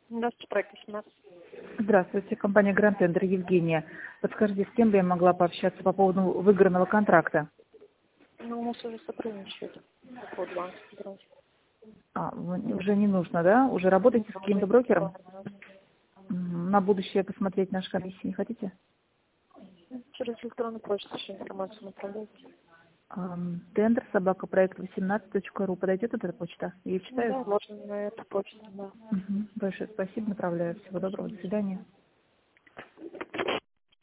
Здравствуйте, проект 18. Здравствуйте, компания Grand Tender, Евгения. Подскажите, с кем бы я могла пообщаться по поводу выигранного контракта? Ну, у нас уже сотрудничает. По банк собирать. Уже не нужно, да? Уже работаете с каким-то брокером? На будущее посмотреть наши комиссии не хотите? Через электронную почту еще информацию направляйте. Тендер, собака, проект 18.ру. Подойдет эта почта? Я Ну читаю. да, можно на эту почту, да. Большое спасибо, направляю. Всего доброго, до свидания.